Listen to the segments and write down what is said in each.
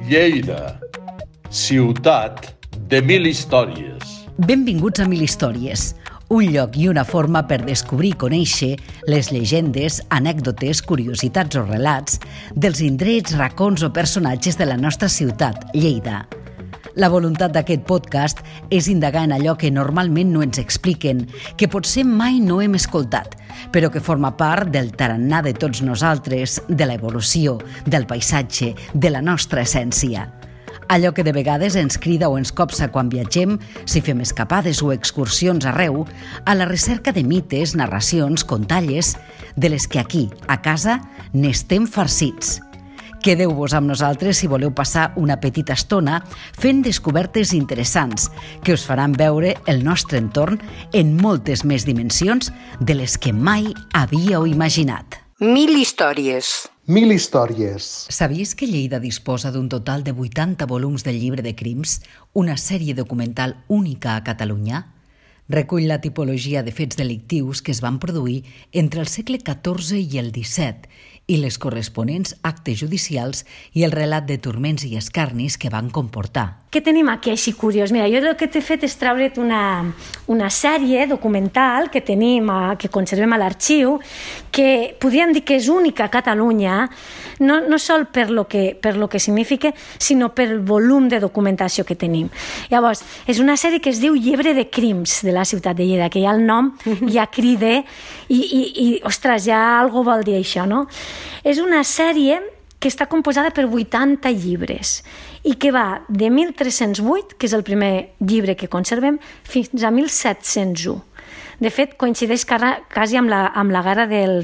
Lleida, ciutat de mil històries. Benvinguts a Mil Històries, un lloc i una forma per descobrir i conèixer les llegendes, anècdotes, curiositats o relats dels indrets, racons o personatges de la nostra ciutat, Lleida. La voluntat d'aquest podcast és indagar en allò que normalment no ens expliquen, que potser mai no hem escoltat, però que forma part del tarannà de tots nosaltres, de l'evolució, del paisatge, de la nostra essència. Allò que de vegades ens crida o ens copsa quan viatgem, si fem escapades o excursions arreu, a la recerca de mites, narracions, contalles, de les que aquí, a casa, n'estem farcits. Quedeu-vos amb nosaltres si voleu passar una petita estona fent descobertes interessants que us faran veure el nostre entorn en moltes més dimensions de les que mai havíeu imaginat. Mil històries. Mil històries. Sabies que Lleida disposa d'un total de 80 volums del llibre de crims, una sèrie documental única a Catalunya? Recull la tipologia de fets delictius que es van produir entre el segle XIV i el XVII i les corresponents actes judicials i el relat de turments i escarnis que van comportar. Què tenim aquí així curiós? Mira, jo el que t'he fet és treure't una sèrie documental que tenim, que conservem a l'arxiu, que podríem dir que és única a Catalunya, no sol per lo que significa, sinó per el volum de documentació que tenim. Llavors, és una sèrie que es diu Llibre de crims de la ciutat de Lleida, que ja el nom ja crida i ostres, ja algo vol dir això, no? És una sèrie que està composada per 80 llibres i que va de 1308, que és el primer llibre que conservem, fins a 1701. De fet, coincideix quasi amb la guerra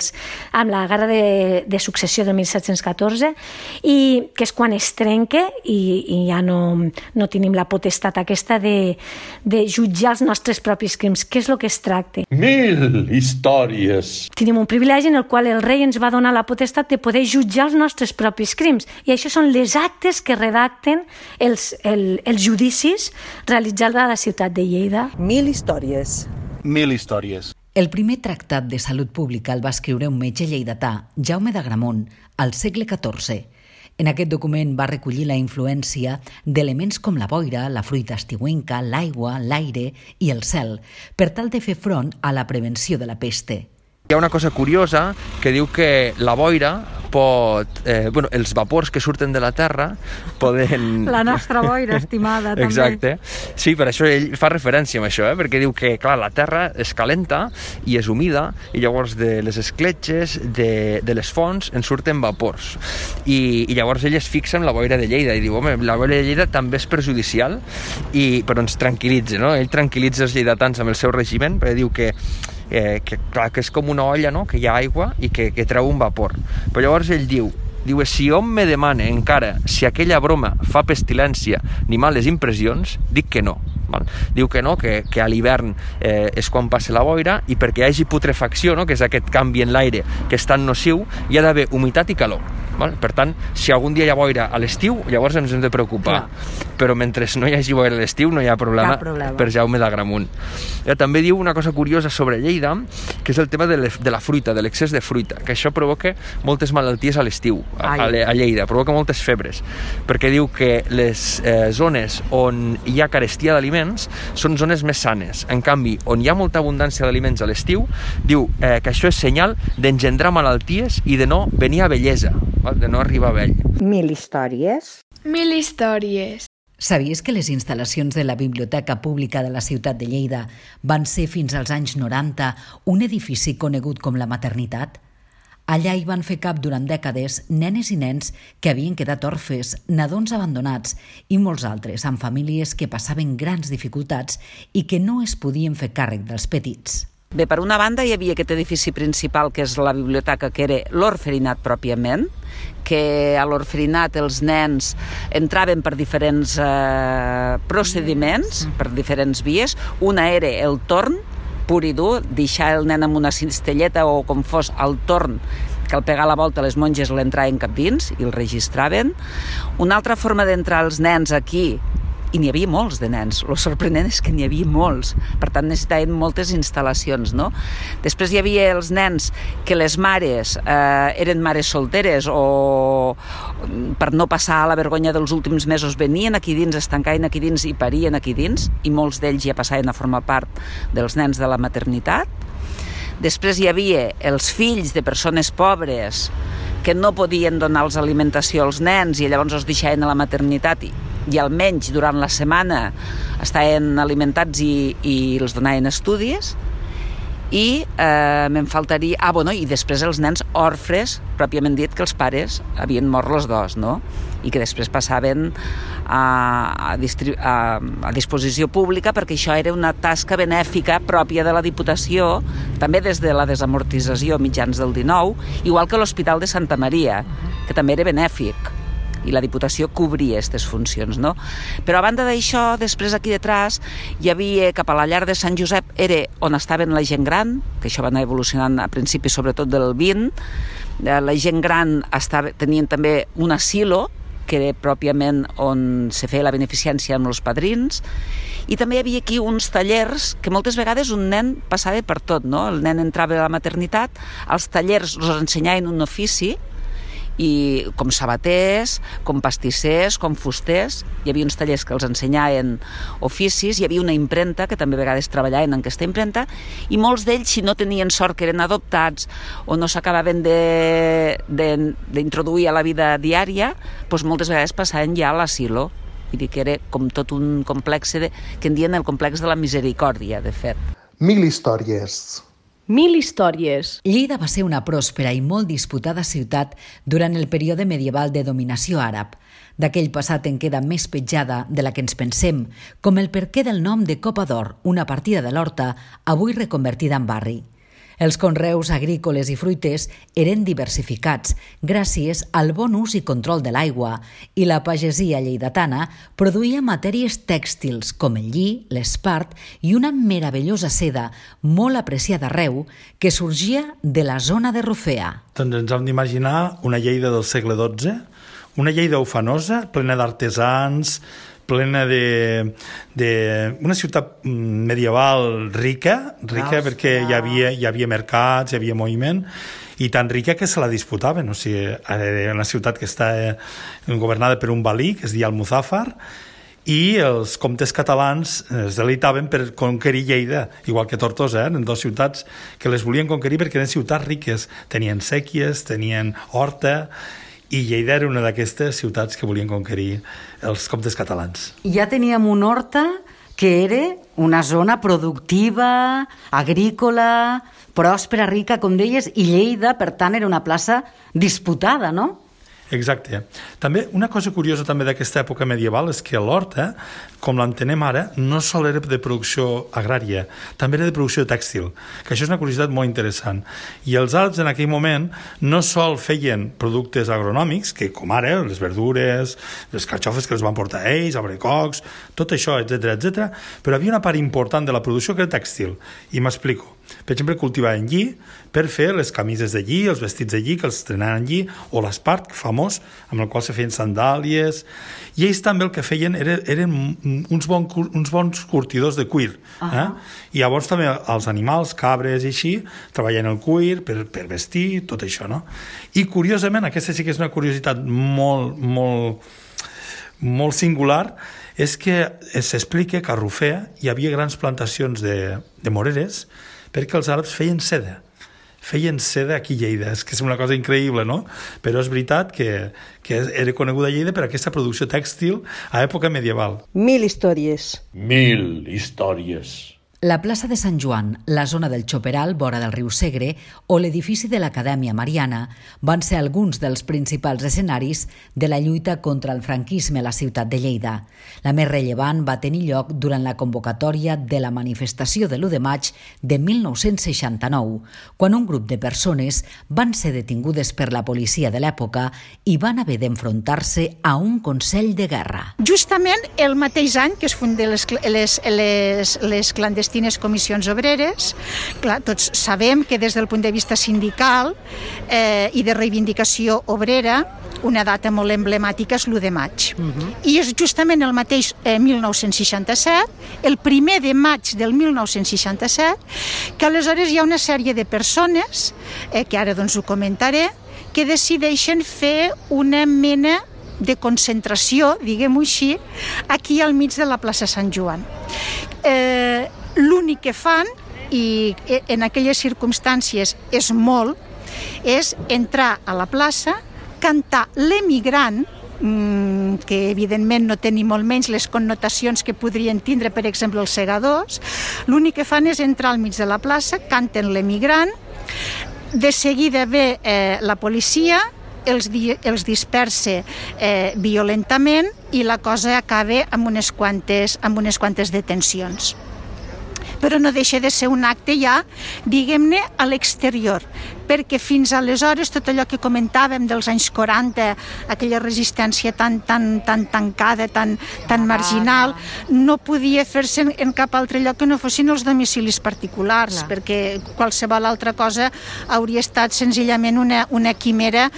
de successió del 1714, i que és quan es trenca i ja no tenim la potestat aquesta de jutjar els nostres propis crims. Què és el que es tracta? Mil històries. Tenim un privilegi en el qual el rei ens va donar la potestat de poder jutjar els nostres propis crims, i això són les actes que redacten els judicis realitzats a la ciutat de Lleida. Mil històries. Mil històries. El primer tractat de salut pública el va escriure un metge lleidatà, Jaume d'Agramunt, al segle XIV. En aquest document va recollir la influència d'elements com la boira, la fruita estiuenca, l'aigua, l'aire i el cel, per tal de fer front a la prevenció de la peste. Hi ha una cosa curiosa que diu que la boira pot... els vapors que surten de la Terra poden... La nostra boira, estimada, també. Exacte. Sí, per això ell fa referència amb això, perquè diu que, clar, la Terra es calenta i és humida, i llavors de les escletxes, de les fonts, en surten vapors. I llavors ell es fixa en la boira de Lleida i diu, home, la boira de Lleida també és perjudicial, però ens tranquil·litza, no? Ell tranquil·litza els lleidatans amb el seu regiment, perquè diu que és com una olla, no? Que hi ha aigua i que treu un vapor. Però llavors ell diu, si hom me demana encara si aquella broma fa pestilència ni males impressions, dic que no. Val? Diu que no, que a l'hivern és quan passa la boira, i perquè hi hagi putrefacció, no? Que és aquest canvi en l'aire que és tan nociu, hi ha d'haver humitat i calor. Val? Per tant, si algun dia hi ha boira a l'estiu, llavors ens hem de preocupar. Però mentre no hi hagi boira a l'estiu no hi ha problema, per Jaume d'Agramunt. També diu una cosa curiosa sobre Lleida, que és el tema de la fruita, de l'excés de fruita, que això provoca moltes malalties a l'estiu, a Lleida, provoca moltes febres, perquè diu que les zones on hi ha carestia d'aliments són zones més sanes. En canvi, on hi ha molta abundància d'aliments a l'estiu, diu que això és senyal d'engendrar malalties i de no venir a vellesa, de no arribar a vell. Mil històries. Mil històries. Sabies que les instal·lacions de la Biblioteca Pública de la ciutat de Lleida van ser fins als anys 90 un edifici conegut com la Maternitat? Allà hi van fer cap durant dècades nenes i nens que havien quedat orfes, nadons abandonats i molts altres amb famílies que passaven grans dificultats i que no es podien fer càrrec dels petits. Bé, per una banda hi havia aquest edifici principal, que és la biblioteca, que era l'orferinat pròpiament, que a l'orferinat els nens entraven per diferents procediments, per diferents vies. Una era el torn, pur i dur, deixar el nen amb una cistelleta o com fos el torn, que al pegar la volta les monges l'entraven cap dins i el registraven. Una altra forma d'entrar els nens aquí i n'hi havia molts de nens. Lo sorprenent és que n'hi havia molts, per tant necessitaven moltes instal·lacions, no? Després hi havia els nens que les mares eren mares solteres o per no passar la vergonya dels últims mesos venien aquí dins, es tancaven aquí dins i parien aquí dins, i molts d'ells ja passaven a formar part dels nens de la maternitat. Després hi havia els fills de persones pobres que no podien donar-los alimentació als nens i llavors els deixaven a la maternitat i almenys durant la setmana estaven alimentats i els donaven estudis. I me'n faltaria... i després els nens orfres, pròpiament dit, que els pares havien mort els dos, no? I que després passaven a disposició pública, perquè això era una tasca benèfica pròpia de la Diputació, també des de la desamortització mitjans del 19, igual que l'Hospital de Santa Maria, que també era benèfic, i la Diputació cobria aquestes funcions, no? Però a banda d'això, després aquí detrás hi havia, cap a la llar de Sant Josep, era on estaven la gent gran, que això va anar evolucionant a principis sobretot del 20, la gent gran tenien també un asilo, que era pròpiament on se feia la beneficència amb els padrins, i també hi havia aquí uns tallers que moltes vegades un nen passava per tot, no? El nen entrava a la maternitat, als tallers els ensenyaven un ofici, i com sabaters, com pastissers, com fusters. Hi havia uns tallers que els ensenyaven oficis, hi havia una impremta, que també a vegades treballaven en aquesta impremta, i molts d'ells, si no tenien sort que eren adoptats o no s'acabaven d'introduir a la vida diària, doncs moltes vegades passaven ja a l'asilo. Vull dir que era com tot un complex que en dien el complex de la misericòrdia, de fet. 1000 històries. 1000 històries. Lleida va ser una pròspera i molt disputada ciutat durant el període medieval de dominació àrab. D'aquell passat en queda més petjada de la que ens pensem, com el perquè del nom de Copa d'Or, una partida de l'Horta, avui reconvertida en barri. Els conreus agrícoles i fruiters eren diversificats gràcies al bon ús i control de l'aigua, i la pagesia lleidatana produïa matèries tèxtils com el lli, l'espart i una meravellosa seda molt apreciada arreu que sorgia de la zona de Rufea. Doncs ens hem d'imaginar una Lleida del segle XII, una Lleida ufanosa, plena d'artesans, plena una ciutat medieval rica perquè hi havia mercats, hi havia moviment, i tan rica que se la disputaven. O sigui, era una ciutat que està governada per un valí, que es deia Almuzàfar, i els comtes catalans es deleitaven per conquerir Lleida, igual que Tortosa, eren dues ciutats que les volien conquerir perquè eren ciutats riques, tenien séquies, tenien horta, i Lleida era una d'aquestes ciutats que volien conquerir els comtes catalans. Ja teníem una horta que era una zona productiva, agrícola, pròspera, rica, com deies, i Lleida, per tant, era una plaça disputada, no? Exacte. També una cosa curiosa també d'aquesta època medieval és que l'horta, com l'entenem ara, no sol era de producció agrària, també era de producció tèxtil, que això és una curiositat molt interessant. I els àrabs en aquell moment no sol feien productes agronòmics, que com ara les verdures, les carxofes que els van portar ells, abricocs, tot això, etc, però havia una part important de la producció que era tèxtil, i m'explico. Per exemple, cultivaven lli per fer les camises de lli, els vestits de lli que els estrenaven lli, o l'espart, famós, amb el qual se feien sandàlies, i ells també el que feien eren uns bons curtidors de cuir. I llavors també els animals, cabres i així, treballen el cuir per vestir, tot això, no? I curiosament, aquesta sí que és una curiositat molt singular, és que s'explica que a Rufea hi havia grans plantacions de moreres perquè els àrabs feien seda aquí a Lleida, és que és una cosa increïble, no? Però és veritat que era coneguda a Lleida per aquesta producció tèxtil a època medieval. 1000 històries. 1000 històries. La plaça de Sant Joan, la zona del Xoperal, vora del riu Segre, o l'edifici de l'Acadèmia Mariana van ser alguns dels principals escenaris de la lluita contra el franquisme a la ciutat de Lleida. La més rellevant va tenir lloc durant la convocatòria de la manifestació de l'1 de maig de 1969, quan un grup de persones van ser detingudes per la policia de l'època i van haver d'enfrontar-se a un consell de guerra. Justament el mateix any que es funden les clandestines clandestines comissions obreres. Clar, tots sabem que des del punt de vista sindical i de reivindicació obrera, una data molt emblemàtica és l'1 de maig. I és justament el mateix 1967, el 1 de maig del 1967, que aleshores hi ha una sèrie de persones, que ara doncs ho comentaré, que decideixen fer una mena de concentració, diguem-ho així, aquí al mig de la plaça Sant Joan. L'únic que fan, i en aquelles circumstàncies és molt, és entrar a la plaça, cantar l'Emigrant, que evidentment no té ni molt menys les connotacions que podrien tindre, per exemple, els segadors. L'únic que fan és entrar al mig de la plaça, canten l'Emigrant, de seguida ve la policia, els dispersa violentament i la cosa acaba amb unes quantes detencions. Però no deixa de ser un acte ja, diguem-ne, a l'exterior, perquè fins aleshores tot allò que comentàvem dels anys 40, aquella resistència tan tancada, tan marginal, no podia fer-se en cap altre lloc que no fossin els domicilis particulars, perquè qualsevol altra cosa hauria estat senzillament una quimera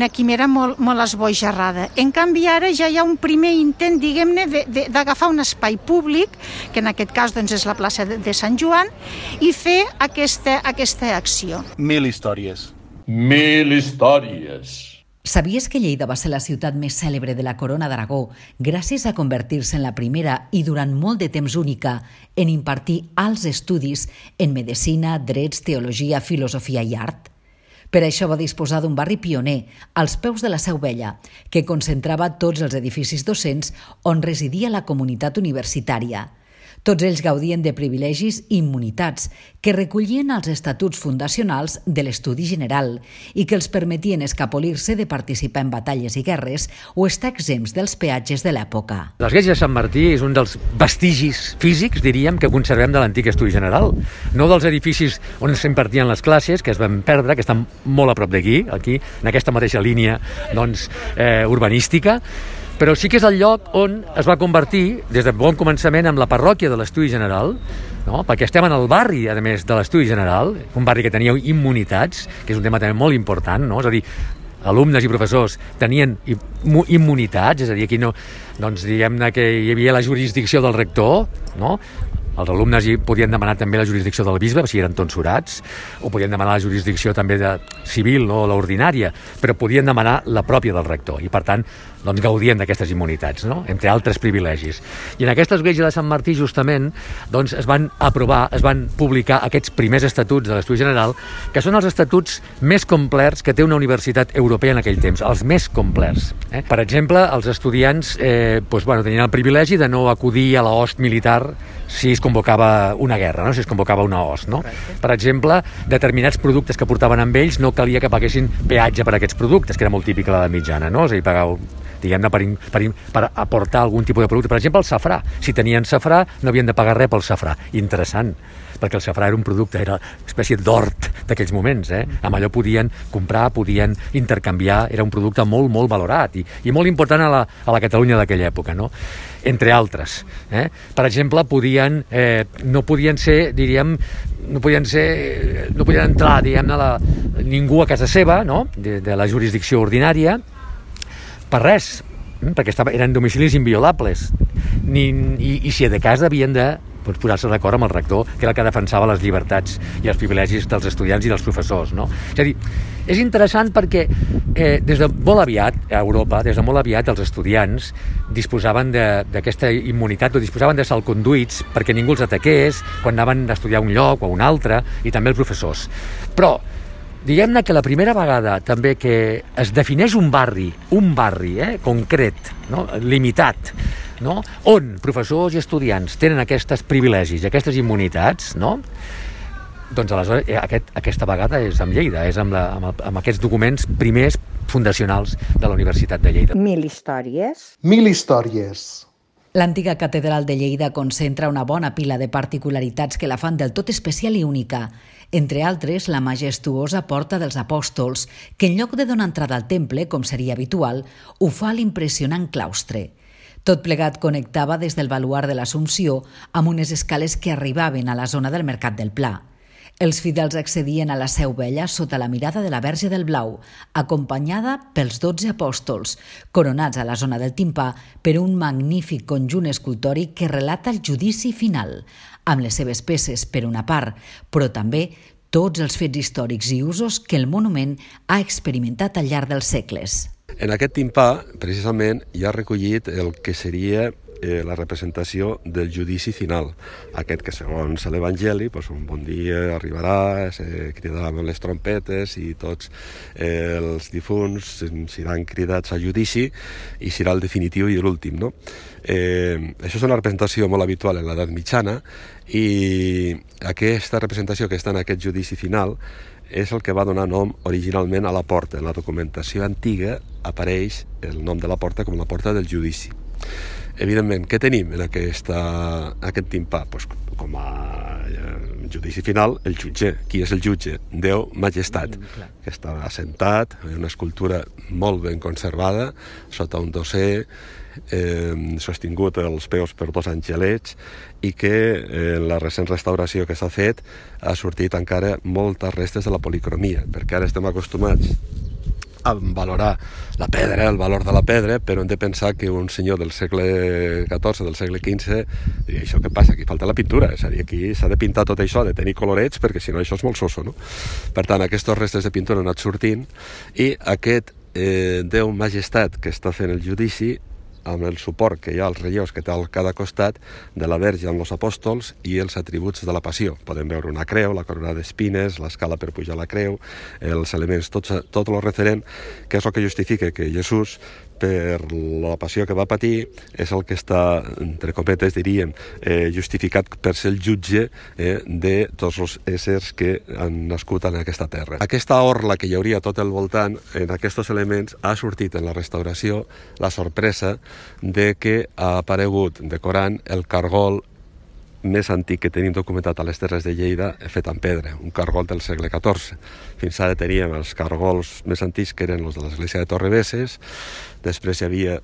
molt esbojarrada. En canvi, ara ja hi ha un primer intent, diguem-ne, d'agafar un espai públic, que en aquest cas doncs, és la plaça de Sant Joan, i fer aquesta acció. 1000 històries. 1000 històries. Sabies que Lleida va ser la ciutat més cèlebre de la Corona d'Aragó gràcies a convertir-se en la primera i durant molt de temps única en impartir alts estudis en medicina, drets, teologia, filosofia i art? Per això va disposar d'un barri pioner, als peus de la Seu Vella, que concentrava tots els edificis docents on residia la comunitat universitària. Tots ells gaudien de privilegis i immunitats que recollien els estatuts fundacionals de l'Estudi General i que els permetien escapolir-se de participar en batalles i guerres o estar exempts dels peatges de l'època. L'església de Sant Martí és un dels vestigis físics, diríem, que conservem de l'antic Estudi General. No dels edificis on s'impartien les classes, que es van perdre, que estan molt a prop d'aquí, aquí, en aquesta mateixa línia urbanística, però sí que és el lloc on es va convertir, des de bon començament, amb la parròquia de l'Estudi General, no? Perquè estem en el barri, a més, de l'Estudi General, un barri que tenia immunitats, que és un tema també molt important, no? És a dir, alumnes i professors tenien immunitats, és a dir, aquí no, doncs diguem-ne que hi havia la jurisdicció del rector, no? Els alumnes hi podien demanar també la jurisdicció del bisbe, si eren tonsurats, o podien demanar la jurisdicció també de civil, no l'ordinària, però podien demanar la pròpia del rector, i per tant doncs, gaudien d'aquestes immunitats, no? Entre altres privilegis. I en aquesta església de Sant Martí, justament, doncs, es van publicar aquests primers estatuts de l'Estudi General, que són els estatuts més complets que té una universitat europea en aquell temps, els més complets. Per exemple, els estudiants tenien el privilegi de no acudir a la host militar si es convocava una guerra, no? Si es convocava una host. No? Per exemple, determinats productes que portaven amb ells no calia que paguessin peatge per aquests productes, que era molt típic a l'edat mitjana, no? És a dir, pagau, diguem-ne, per aportar algun tipus de producte. Per exemple, el safrà. Si tenien safrà, no havien de pagar res pel safrà. Interessant, perquè el safrà era un producte, era una espècie d'hort d'aquells moments. Amb allò podien comprar, podien intercanviar, era un producte molt, molt valorat i molt important a la Catalunya d'aquella època, no? Entre altres. Per exemple, no podien entrar, diguem-ne, ningú a casa seva, no? De la jurisdicció ordinària, per res, perquè eren domicilis inviolables. I si de cas havien de posar-se d'acord amb el rector, que era el que defensava les llibertats i els privilegis dels estudiants i dels professors, no? És a dir, és interessant perquè des de molt aviat, a Europa, des de molt aviat els estudiants disposaven d'aquesta immunitat o disposaven de salconduits perquè ningú els ataqués quan anaven a estudiar a un lloc o a un altre, i també els professors. Però diguem-ne que la primera vegada també que es defineix un barri concret, no? Limitat, no? On professors i estudiants tenen aquests privilegis i aquestes immunitats, no? Doncs aleshores aquesta vegada és amb Lleida, és amb aquests documents primers fundacionals de la Universitat de Lleida. 1000 històries. 1000 històries. L'antiga catedral de Lleida concentra una bona pila de particularitats que la fan del tot especial i única. Entre altres, la majestuosa Porta dels Apòstols, que en lloc de donar entrada al temple, com seria habitual, ho fa a l'impressionant claustre. Tot plegat connectava des del baluard de l'Assumpció amb unes escales que arribaven a la zona del Mercat del Pla. Els fidels accedien a la Seu Vella sota la mirada de la Verge del Blau, acompanyada pels 12 apòstols, coronats a la zona del timpà per un magnífic conjunt escultòric que relata el judici final, amb les seves peces per una part, però també tots els fets històrics i usos que el monument ha experimentat al llarg dels segles. En aquest timpà, precisament, hi ha recollit el que seria la representació del judici final. Aquest que, segons l'Evangeli, un bon dia arribarà, se cridaran les trompetes i tots els difunts seran cridats a judici i serà el definitiu i l'últim, no? Això és una representació molt habitual en l'edat mitjana i aquesta representació que està en aquest judici final és el que va donar nom originalment a la porta. En la documentació antiga apareix el nom de la porta com la porta del judici. Evidentment, què tenim en aquest timpà? Com a judici final, el jutge. Qui és el jutge? Déu Majestat, que està assentat, una escultura molt ben conservada, sota un dosser, sostingut els peus per dos angelets, i que en la recent restauració que s'ha fet ha sortit encara moltes restes de la policromia, perquè ara estem acostumats a valorar la pedra, el valor de la pedra, però hem de pensar que un senyor del segle XIV, del segle XV, diria, això què passa? Aquí falta la pintura, és a dir, aquí s'ha de pintar tot això, de tenir colorets, perquè si no això és molt soso, no? Per tant, aquestes restes de pintura han anat sortint, i aquest Déu Majestat que està fent el judici, amb el suport que hi ha als relleus que té a cada costat de la Verge amb els apòstols i els atributs de la passió. Podem veure una creu, la corona d'espines, l'escala per pujar a la creu, els elements, tot el referent, que és el que justifica que Jesús, per la passió que va patir, és el que està, entre cometes diríem, justificat per ser el jutge de tots els éssers que han nascut en aquesta terra. Aquesta orla que hi hauria tot el voltant, en aquests elements, ha sortit en la restauració la sorpresa de que ha aparegut decorant el cargol més antic que tenim documentat a les Terres de Lleida, fet en pedra, un cargol del segle XIV. Fins ara teníem els cargols més antics, que eren els de l'església de Torrebesses, després hi havia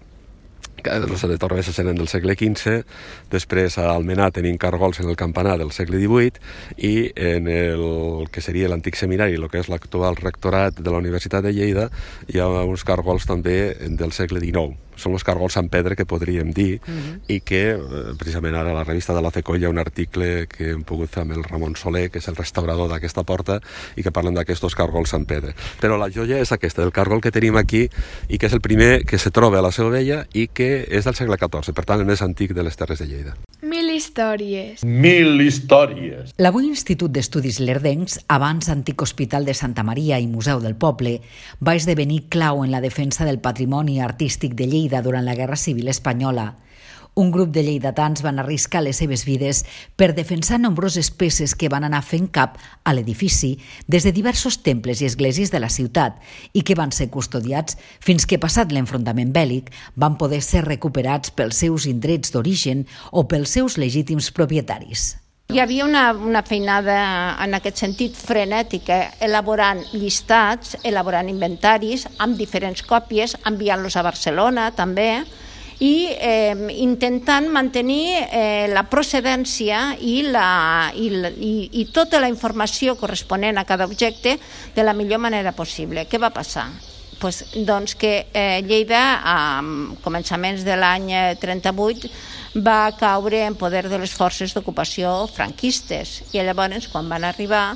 els de Torrebesses eren del segle XV, després a Almenar tenim cargols en el campanar del segle XVIII i en el que seria l'antic seminari, el que és l'actual rectorat de la Universitat de Lleida, hi ha uns cargols també del segle XIX. Són els cargols en pedra que podríem dir i que precisament ara a la revista de la FECOL hi ha un article que hem pogut fer amb el Ramon Soler, que és el restaurador d'aquesta porta, i que parlen d'aquests cargols en pedra. Però la joia és aquesta, el cargol que tenim aquí i que és el primer que se troba a la Seu Vella i que és del segle XIV, per tant el més antic de les Terres de Lleida. 1000 històries. 1000 històries. L'avui Institut d'Estudis Lerdencs, abans antic Hospital de Santa Maria i Museu del Poble, va esdevenir clau en la defensa del patrimoni artístic de Lleida durant la Guerra Civil Espanyola. Un grup de lleidatans van arriscar les seves vides per defensar nombroses peces que van anar fent cap a l'edifici des de diversos temples i esglésies de la ciutat i que van ser custodiats fins que, passat l'enfrontament bèl·lic, van poder ser recuperats pels seus indrets d'origen o pels seus legítims propietaris. Hi havia una feinada en aquest sentit frenètica, elaborant llistats, elaborant inventaris amb diferents còpies, enviant-los a Barcelona també, i intentant mantenir la procedència i tota la informació corresponent a cada objecte de la millor manera possible. Què va passar? Doncs que Lleida, a començaments de l'any 38, va caure en poder de les forces d'ocupació franquistes i llavors quan van arribar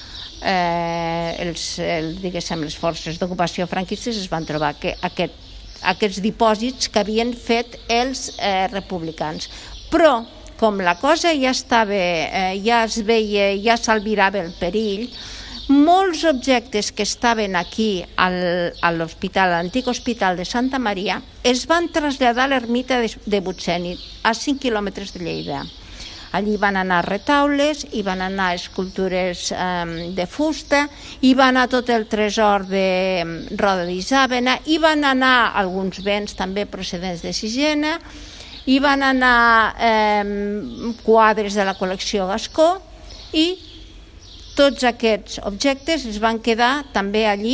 les forces d'ocupació franquistes es van trobar que aquests dipòsits que havien fet els republicans. Però, com la cosa ja es veia, ja s'albirava el perill, molts objectes que estaven aquí a l'antic hospital de Santa Maria es van traslladar a l'ermita de Butseni, a 5 quilòmetres de Lleida. Allí van anar retaules, hi van anar escultures de fusta, hi va anar tot el tresor de roda d'Isàvena, hi van anar alguns béns també procedents de Sixena, hi van anar quadres de la col·lecció Gascó i tots aquests objectes es van quedar també allí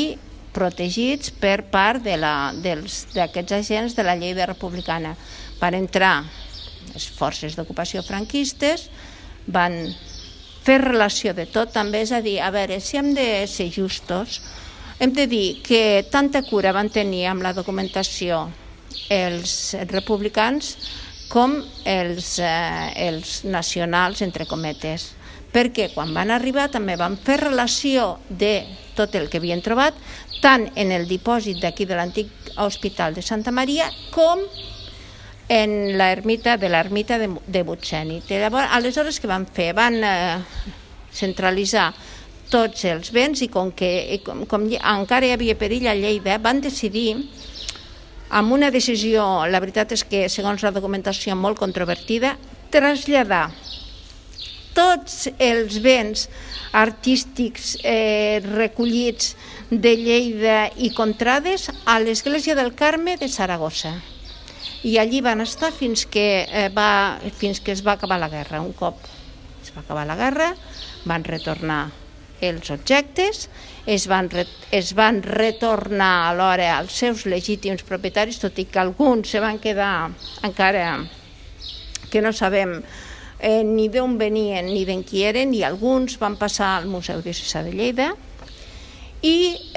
protegits per part d'aquests agents de la Lleida republicana. Van entrar les forces d'ocupació franquistes, van fer relació de tot, també, és a dir, a veure, si hem de ser justos, hem de dir que tanta cura van tenir amb la documentació els republicans com els nacionals, entre cometes, perquè quan van arribar també van fer relació de tot el que havien trobat, tant en el dipòsit d'aquí de l'antic hospital de Santa Maria com en l'ermita de Butsènit. Aleshores, què van fer? Van centralitzar tots els béns i com encara hi havia perill a Lleida, van decidir, amb una decisió, la veritat és que segons la documentació molt controvertida, traslladar tots els béns artístics recollits de Lleida i Contrades a l'Església del Carme de Saragossa. I allí van estar fins que es va acabar la guerra. Un cop es va acabar la guerra, van retornar els objectes, es van retornar alhora als seus legítims propietaris, tot i que alguns se van quedar encara que no sabem ni d'on venien ni d'en qui eren, i alguns van passar al Museu Diocesà de Lleida, i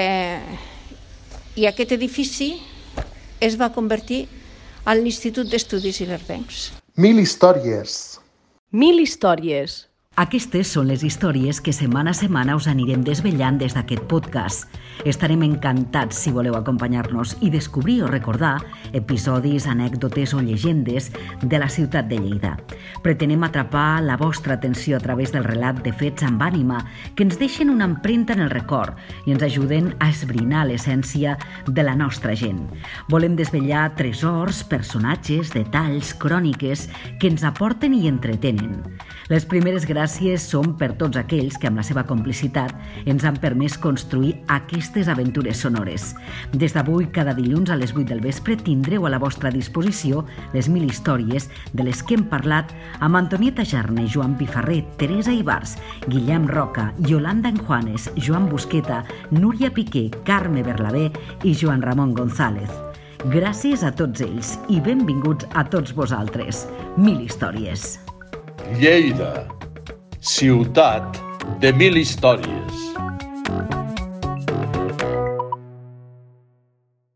aquest edifici es va convertir en l'Institut d'Estudis Ilerdencs. 1000 històries. 1000 històries. Aquestes són les històries que setmana a setmana us anirem desvetllant des d'aquest podcast. Estarem encantats si voleu acompanyar-nos i descobrir o recordar episodis, anècdotes o llegendes de la ciutat de Lleida. Pretenem atrapar la vostra atenció a través del relat de fets amb ànima que ens deixen una empremta en el record i ens ajuden a esbrinar l'essència de la nostra gent. Volem desvetllar tresors, personatges, detalls, cròniques que ens aporten i entretenen. Les primeres gràcies són per tots aquells que amb la seva complicitat ens han permès construir aquestes aventures sonores. Des d'avui, cada dilluns a les 8 del vespre, tindreu a la vostra disposició les 1000 històries de les que hem parlat amb Antonieta Jarne, Joan Pifarré, Teresa Ibars, Guillem Roca, Yolanda Enjuanes, Joan Busqueta, Núria Piqué, Carme Berlabé i Joan Ramon González. Gràcies a tots ells i benvinguts a tots vosaltres. 1000 històries. Lleida, ciutat de 1000 històries.